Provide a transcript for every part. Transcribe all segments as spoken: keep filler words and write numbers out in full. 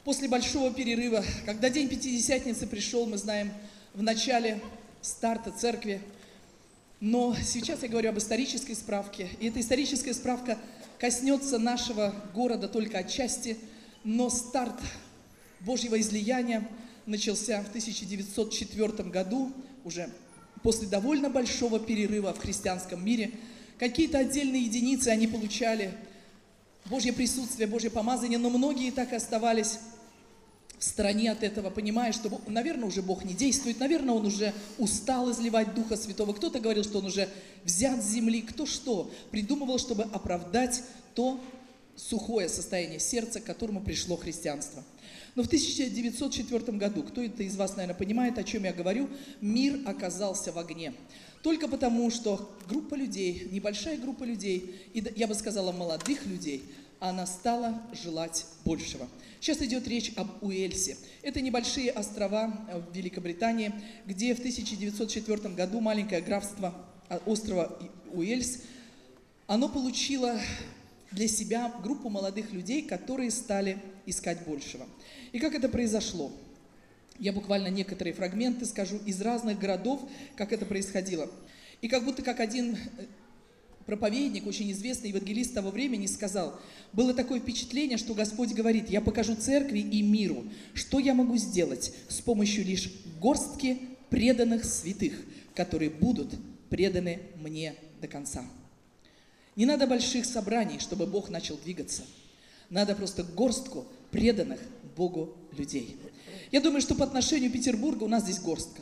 После большого перерыва, когда День Пятидесятницы пришел, мы знаем, в начале старта церкви. Но сейчас я говорю об исторической справке. И эта историческая справка коснется нашего города только отчасти. Но старт Божьего излияния начался в тысяча девятьсот четвёртом году, уже после довольно большого перерыва в христианском мире. Какие-то отдельные единицы они получали Божье присутствие, Божье помазание, но многие так и оставались в стороне от этого, понимая, что, наверное, уже Бог не действует, наверное, Он уже устал изливать Духа Святого. Кто-то говорил, что Он уже взят с земли, кто что придумывал, чтобы оправдать то сухое состояние сердца, к которому пришло христианство. Но в тысяча девятьсот четвёртом году, кто это из вас, наверное, понимает, о чем я говорю, мир оказался в огне. Только потому, что группа людей, небольшая группа людей, и я бы сказала, молодых людей, она стала желать большего. Сейчас идет речь об Уэльсе. Это небольшие острова в Великобритании, где в тысяча девятьсот четвёртом году маленькое графство острова Уэльс, оно получило для себя группу молодых людей, которые стали искать большего. И как это произошло? Я буквально некоторые фрагменты скажу из разных городов, как это происходило. И как будто как один проповедник, очень известный евангелист того времени, сказал, было такое впечатление, что Господь говорит, я покажу церкви и миру, что я могу сделать с помощью лишь горстки преданных святых, которые будут преданы мне до конца. Не надо больших собраний, чтобы Бог начал двигаться. Надо просто горстку преданных Богу людей. Я думаю, что по отношению Петербурга у нас здесь горстка.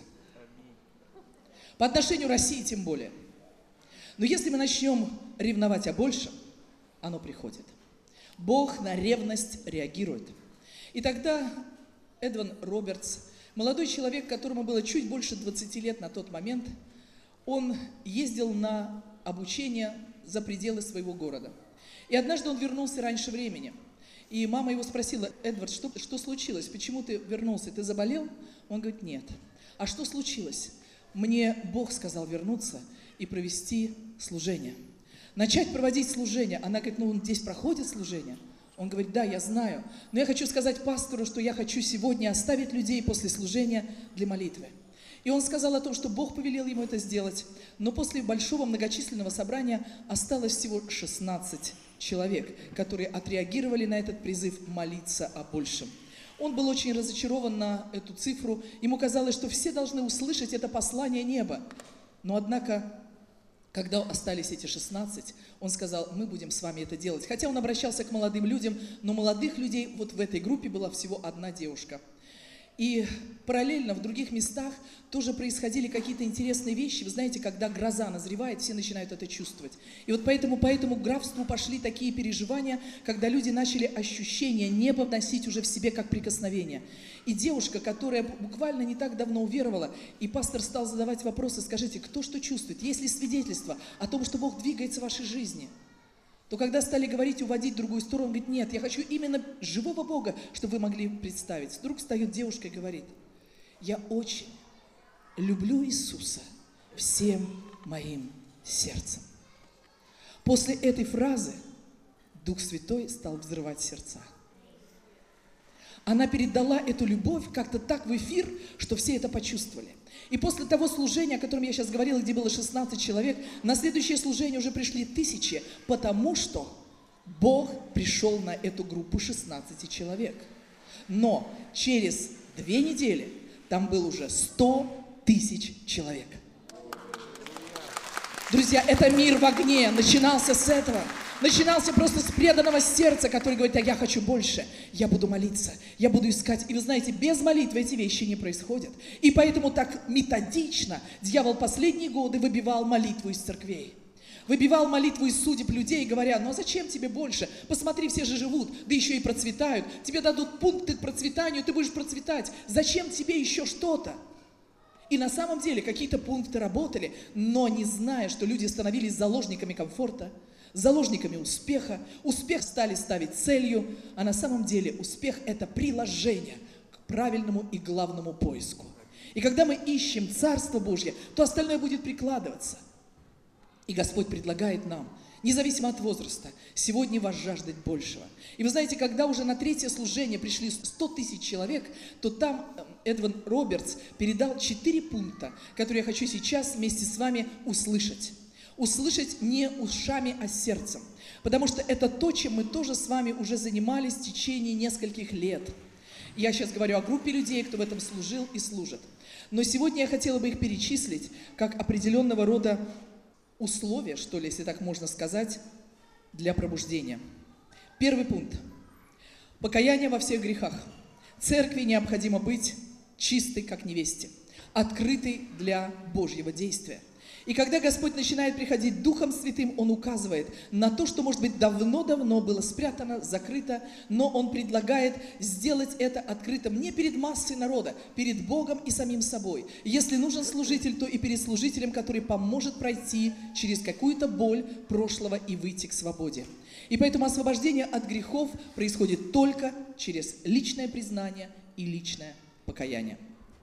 По отношению России тем более. Но если мы начнем ревновать о большем, оно приходит. Бог на ревность реагирует. И тогда Эдвин Робертс, молодой человек, которому было чуть больше двадцати лет на тот момент, он ездил на обучение за пределы своего города. И однажды он вернулся раньше времени. И мама его спросила, Эдвард, что, что случилось? Почему ты вернулся? Ты заболел? Он говорит, нет. А что случилось? Мне Бог сказал вернуться и провести служение. Начать проводить служение. Она говорит, ну он здесь проходит служение? Он говорит, да, я знаю. Но я хочу сказать пастору, что я хочу сегодня оставить людей после служения для молитвы. И он сказал о том, что Бог повелел ему это сделать. Но после большого многочисленного собрания осталось всего шестнадцать человек, которые отреагировали на этот призыв молиться о большем. Он был очень разочарован на эту цифру. Ему казалось, что все должны услышать это послание неба. Но однако, когда остались эти шестнадцать, он сказал, мы будем с вами это делать. Хотя он обращался к молодым людям, но молодых людей вот в этой группе была всего одна девушка. И параллельно в других местах тоже происходили какие-то интересные вещи. Вы знаете, когда гроза назревает, все начинают это чувствовать. И вот поэтому по этому графству пошли такие переживания, когда люди начали ощущение неба вносить уже в себе как прикосновение. И девушка, которая буквально не так давно уверовала, и пастор стал задавать вопросы, скажите, кто что чувствует? Есть ли свидетельство о том, что Бог двигается в вашей жизни? То когда стали говорить, уводить в другую сторону, он говорит, нет, я хочу именно живого Бога, чтобы вы могли представить. Вдруг встает девушка и говорит, я очень люблю Иисуса всем моим сердцем. После этой фразы Дух Святой стал взрывать сердца. Она передала эту любовь как-то так в эфир, что все это почувствовали. И после того служения, о котором я сейчас говорила, где было шестнадцать человек, на следующее служение уже пришли тысячи, потому что Бог пришел на эту группу шестнадцати человек. Но через две недели там было уже сто тысяч человек. Друзья, это мир в огне, начинался с этого. Начинался просто с преданного сердца, который говорит, а я хочу больше, я буду молиться, я буду искать. И вы знаете, без молитвы эти вещи не происходят. И поэтому так методично дьявол последние годы выбивал молитву из церквей. Выбивал молитву из судеб людей, говоря, ну а зачем тебе больше? Посмотри, все же живут, да еще и процветают. Тебе дадут пункты к процветанию, ты будешь процветать. Зачем тебе еще что-то? И на самом деле какие-то пункты работали, но не зная, что люди становились заложниками комфорта, заложниками успеха. Успех стали ставить целью, а на самом деле успех – это приложение к правильному и главному поиску. И когда мы ищем Царство Божье, то остальное будет прикладываться. И Господь предлагает нам независимо от возраста, сегодня вас жаждет большего. И вы знаете, когда уже на третье служение пришли сто тысяч человек, то там Эдвин Робертс передал четыре пункта, которые я хочу сейчас вместе с вами услышать. Услышать не ушами, а сердцем. Потому что это то, чем мы тоже с вами уже занимались в течение нескольких лет. Я сейчас говорю о группе людей, кто в этом служил и служит. Но сегодня я хотела бы их перечислить как определенного рода условия, что ли, если так можно сказать, для пробуждения. Первый пункт. Покаяние во всех грехах. Церкви необходимо быть чистой, как невесте, открытой для Божьего действия. И когда Господь начинает приходить Духом Святым, Он указывает на то, что, может быть, давно-давно было спрятано, закрыто, но Он предлагает сделать это открытым не перед массой народа, перед Богом и самим собой. Если нужен служитель, то и перед служителем, который поможет пройти через какую-то боль прошлого и выйти к свободе. И поэтому освобождение от грехов происходит только через личное признание и личное покаяние.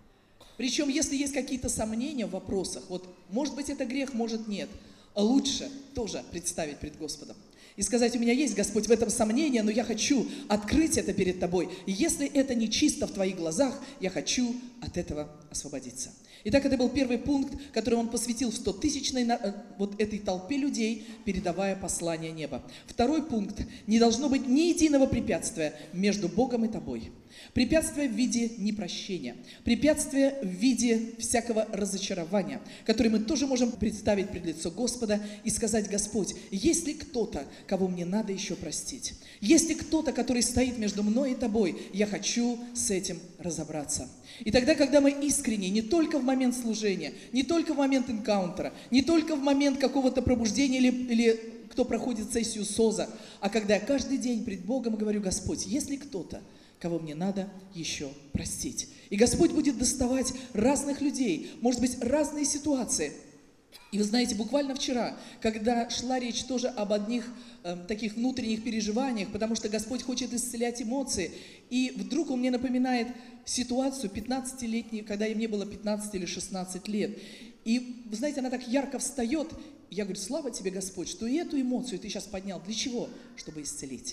Причем, если есть какие-то сомнения в вопросах, вот, может быть, это грех, может, нет, лучше тоже представить пред Господом. И сказать: у меня есть, Господь, в этом сомнение, но я хочу открыть это перед Тобой. И если это не чисто в Твоих глазах, я хочу от этого освободиться. Итак, это был первый пункт, который он посвятил в стотысячной вот этой толпе людей, передавая послание неба. Второй пункт. Не должно быть ни единого препятствия между Богом и тобой. Препятствие в виде непрощения, препятствие в виде всякого разочарования, которое мы тоже можем представить пред лицо Господа и сказать: Господь, есть ли кто-то, кого мне надо еще простить? Есть ли кто-то, который стоит между мной и тобой? Я хочу с этим разобраться. И тогда, когда мы искренне, не только в момент служения, не только в момент энкаунтера, не только в момент какого-то пробуждения или, или кто проходит сессию СОЗа, а когда я каждый день пред Богом говорю: Господь, есть ли кто-то, кого мне надо еще простить? И Господь будет доставать разных людей, может быть, разные ситуации. И вы знаете, буквально вчера, когда шла речь тоже об одних э, таких внутренних переживаниях, потому что Господь хочет исцелять эмоции, и вдруг Он мне напоминает ситуацию пятнадцатилетней, когда мне было пятнадцать или шестнадцать лет. И, вы знаете, она так ярко встает. Я говорю: слава тебе, Господь, что и эту эмоцию ты сейчас поднял. Для чего? Чтобы исцелить.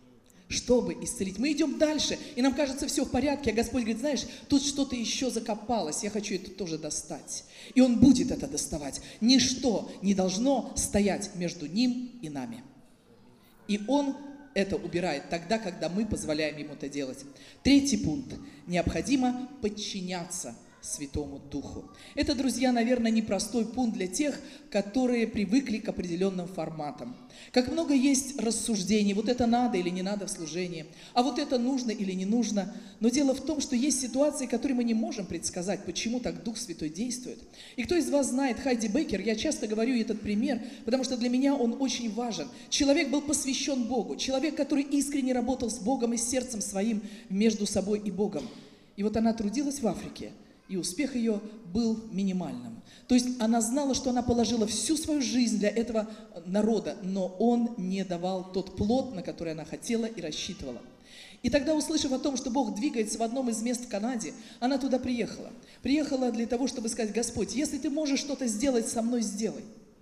Чтобы исцелить. Мы идем дальше, и нам кажется, все в порядке, а Господь говорит: знаешь, тут что-то еще закопалось, я хочу это тоже достать. И Он будет это доставать. Ничто не должно стоять между Ним и нами. И Он это убирает тогда, когда мы позволяем Ему это делать. Третий пункт. Необходимо подчиняться Святому Духу. Это, друзья, наверное, непростой пункт для тех, которые привыкли к определенным форматам. Как много есть рассуждений: вот это надо или не надо в служении, а вот это нужно или не нужно. Но дело в том, что есть ситуации, которые мы не можем предсказать, почему так Дух Святой действует. И кто из вас знает Хайди Беккер, я часто говорю этот пример, потому что для меня он очень важен. Человек был посвящен Богу, человек, который искренне работал с Богом и с сердцем своим между собой и Богом. И вот она трудилась в Африке, и успех ее был минимальным. То есть она знала, что она положила всю свою жизнь для этого народа, но он не давал тот плод, на который она хотела и рассчитывала. И тогда, услышав о том, что Бог двигается в одном из мест в Канаде, она туда приехала. Приехала для того, чтобы сказать: Господь, если ты можешь что-то сделать со мной, сделай.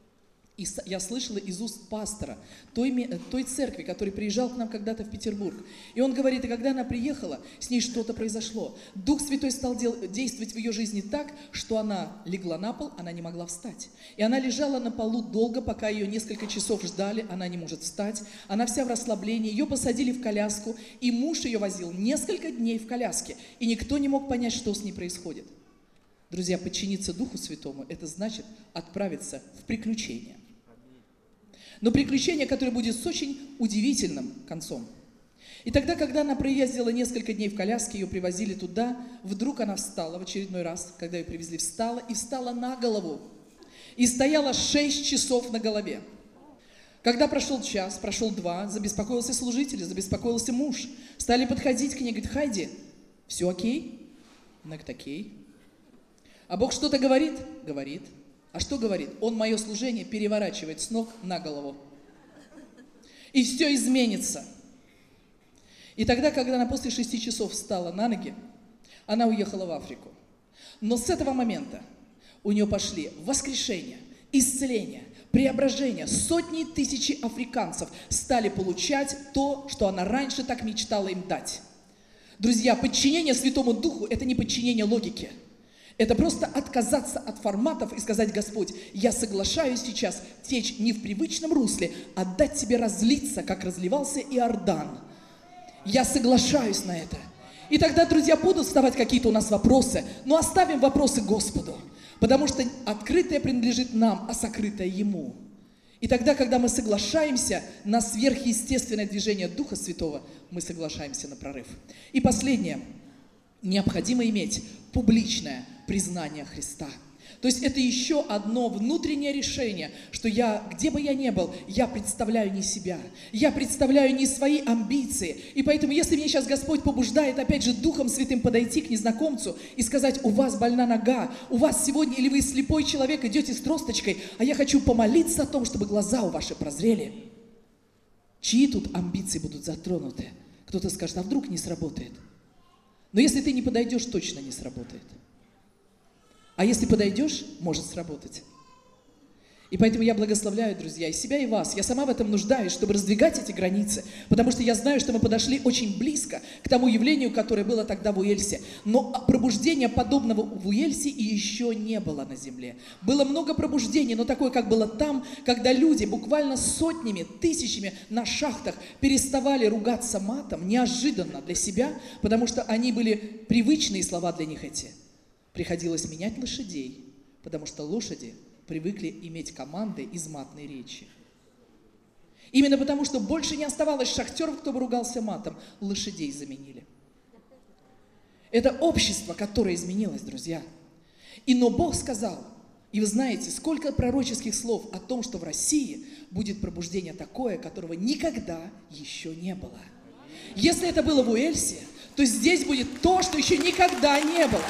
И я слышала из уст пастора той, той церкви, который приезжал к нам когда-то в Петербург. И он говорит: и когда она приехала, с ней что-то произошло. Дух Святой стал дел, действовать в ее жизни так, что она легла на пол, она не могла встать. И она лежала на полу долго, пока ее несколько часов ждали, она не может встать. Она вся в расслаблении, ее посадили в коляску, и муж ее возил несколько дней в коляске. И никто не мог понять, что с ней происходит. Друзья, подчиниться Духу Святому – это значит отправиться в приключение. Но приключение, которое будет с очень удивительным концом. И тогда, когда она проездила несколько дней в коляске, ее привозили туда, вдруг она встала в очередной раз, когда ее привезли, встала и встала на голову. И стояла шесть часов на голове. Когда прошел час, прошел два, забеспокоился служитель, забеспокоился муж. Стали подходить к ней, говорит: Хайди, все окей? Она говорит: окей. А Бог что-то говорит? Говорит. А что говорит? Он мое служение переворачивает с ног на голову. И все изменится. И тогда, когда она после шести часов встала на ноги, она уехала в Африку. Но с этого момента у нее пошли воскрешение, исцеление, преображение. Сотни тысяч африканцев стали получать то, что она раньше так мечтала им дать. Друзья, подчинение Святому Духу – это не подчинение логике. Это просто отказаться от форматов и сказать: Господь, я соглашаюсь сейчас течь не в привычном русле, а дать тебе разлиться, как разливался Иордан. Я соглашаюсь на это. И тогда, друзья, будут вставать какие-то у нас вопросы, но оставим вопросы Господу, потому что открытое принадлежит нам, а сокрытое Ему. И тогда, когда мы соглашаемся на сверхъестественное движение Духа Святого, мы соглашаемся на прорыв. И последнее. Необходимо иметь публичное признание Христа. То есть это еще одно внутреннее решение, что я, где бы я ни был, я представляю не себя, я представляю не свои амбиции. И поэтому, если мне сейчас Господь побуждает, опять же, Духом Святым подойти к незнакомцу и сказать: у вас больна нога, у вас сегодня, или вы слепой человек, идете с тросточкой, а я хочу помолиться о том, чтобы глаза у ваши прозрели. Чьи тут амбиции будут затронуты? Кто-то скажет: а вдруг не сработает? Но если ты не подойдешь, точно не сработает. А если подойдешь, может сработать. И поэтому я благословляю, друзья, и себя, и вас. Я сама в этом нуждаюсь, чтобы раздвигать эти границы, потому что я знаю, что мы подошли очень близко к тому явлению, которое было тогда в Уэльсе. Но пробуждения подобного в Уэльсе и еще не было на земле. Было много пробуждений, но такое, как было там, когда люди буквально сотнями, тысячами на шахтах переставали ругаться матом, неожиданно для себя, потому что они были привычные слова для них эти. Приходилось менять лошадей, потому что лошади привыкли иметь команды из матной речи. Именно потому, что больше не оставалось шахтеров, кто бы ругался матом, лошадей заменили. Это общество, которое изменилось, друзья. И но Бог сказал, и вы знаете, сколько пророческих слов о том, что в России будет пробуждение такое, которого никогда еще не было. Если это было в Уэльсе, то здесь будет то, что еще никогда не было.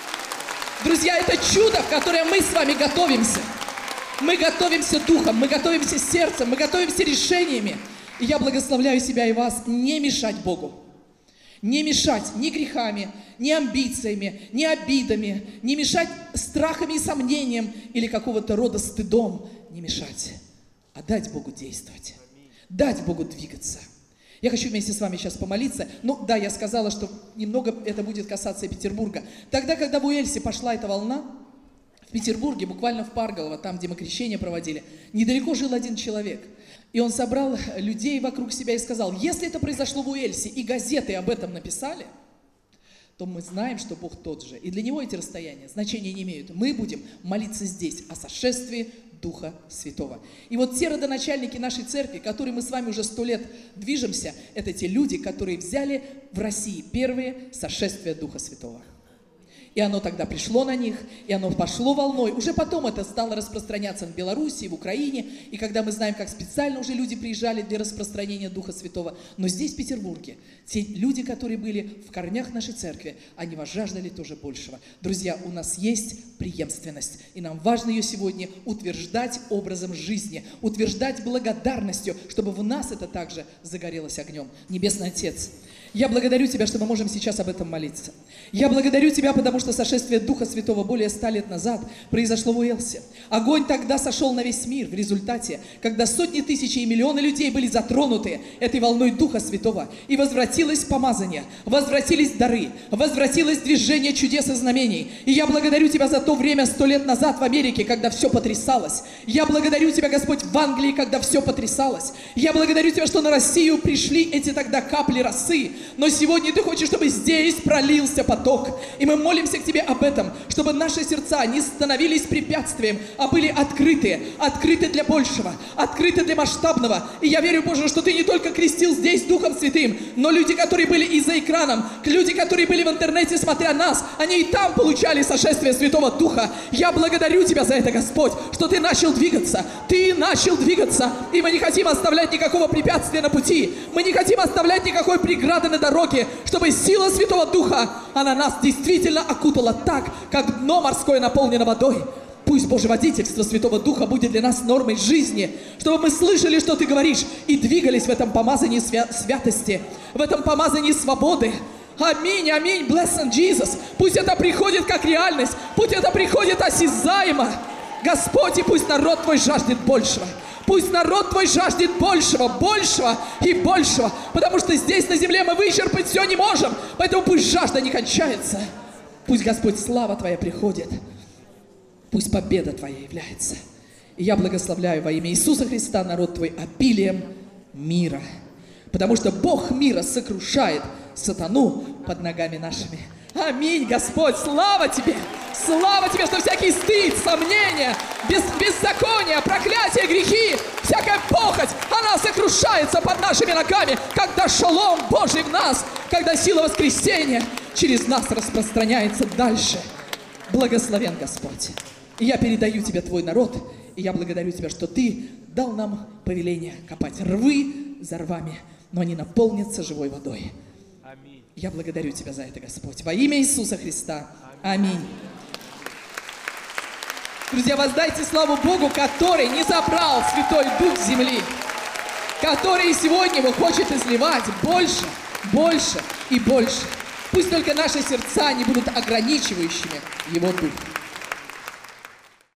Друзья, это чудо, в которое мы с вами готовимся. Мы готовимся духом, мы готовимся сердцем, мы готовимся решениями. И я благословляю себя и вас не мешать Богу. Не мешать ни грехами, ни амбициями, ни обидами, не мешать страхами и сомнением или какого-то рода стыдом. Не мешать, а дать Богу действовать, дать Богу двигаться. Я хочу вместе с вами сейчас помолиться. Ну да, я сказала, что немного это будет касаться Петербурга. Тогда, когда в Уэльсе пошла эта волна, в Петербурге, буквально в Парголово, там, где мы крещение проводили, недалеко жил один человек. И он собрал людей вокруг себя и сказал: если это произошло в Уэльсе, и газеты об этом написали, то мы знаем, что Бог тот же. И для него эти расстояния значения не имеют. Мы будем молиться здесь о сошествии Духа Святого. И вот те родоначальники нашей церкви, которые мы с вами уже сто лет движемся, это те люди, которые взяли в России первые сошествия Духа Святого. И оно тогда пришло на них, и оно пошло волной. Уже потом это стало распространяться в Белоруссии, в Украине. И когда мы знаем, как специально уже люди приезжали для распространения Духа Святого. Но здесь, в Петербурге, те люди, которые были в корнях нашей церкви, они возжаждали тоже большего. Друзья, у нас есть преемственность. И нам важно ее сегодня утверждать образом жизни, утверждать благодарностью, чтобы в нас это также загорелось огнем. Небесный Отец, я благодарю Тебя, что мы можем сейчас об этом молиться. Я благодарю Тебя, потому что сошествие Духа Святого более ста лет назад произошло в Уэльсе. Огонь тогда сошел на весь мир в результате, когда сотни тысяч и миллионы людей были затронуты этой волной Духа Святого. И возвратилось помазание, возвратились дары, возвратилось движение чудес и знамений. И я благодарю Тебя за то время сто лет назад в Америке, когда все потрясалось. Я благодарю Тебя, Господь, в Англии, когда все потрясалось. Я благодарю Тебя, что на Россию пришли эти тогда капли росы. Но сегодня Ты хочешь, чтобы здесь пролился поток. И мы молимся к Тебе об этом, чтобы наши сердца не становились препятствием, а были открыты, открыты для большего, открыты для масштабного. И я верю, Боже, что Ты не только крестил здесь Духом Святым, но люди, которые были и за экраном, люди, которые были в интернете, смотря нас, они и там получали сошествие Святого Духа. Я благодарю Тебя за это, Господь, что Ты начал двигаться. Ты начал двигаться. И мы не хотим оставлять никакого препятствия на пути. Мы не хотим оставлять никакой преграды на дороге, чтобы сила Святого Духа, она нас действительно окутала так, как дно морское наполнено водой. Пусть Божье водительство Святого Духа будет для нас нормой жизни, чтобы мы слышали, что Ты говоришь, и двигались в этом помазании свя- святости, в этом помазании свободы. Аминь, аминь, bless Jesus. Пусть это приходит как реальность, пусть это приходит осязаемо. Господь, и пусть народ Твой жаждет большего. Пусть народ Твой жаждет большего, большего и большего. Потому что здесь на земле мы вычерпать все не можем. Поэтому пусть жажда не кончается. Пусть, Господь, слава Твоя приходит. Пусть победа Твоя является. И я благословляю во имя Иисуса Христа народ Твой обилием мира. Потому что Бог мира сокрушает сатану под ногами нашими. Аминь, Господь, слава Тебе! Слава Тебе, что всякий стыд, сомнения, без, беззаконие, проклятие, грехи, всякая похоть, она сокрушается под нашими ногами, когда шалом Божий в нас, когда сила воскресения через нас распространяется дальше. Благословен Господь. И я передаю Тебе Твой народ, и я благодарю Тебя, что Ты дал нам повеление копать рвы за рвами, но они наполнятся живой водой. Аминь. Я благодарю Тебя за это, Господь. Во имя Иисуса Христа. Аминь. Аминь. Друзья, воздайте славу Богу, который не забрал Святой Дух с земли, который сегодня Его хочет изливать больше, больше и больше. Пусть только наши сердца не будут ограничивающими Его Дух.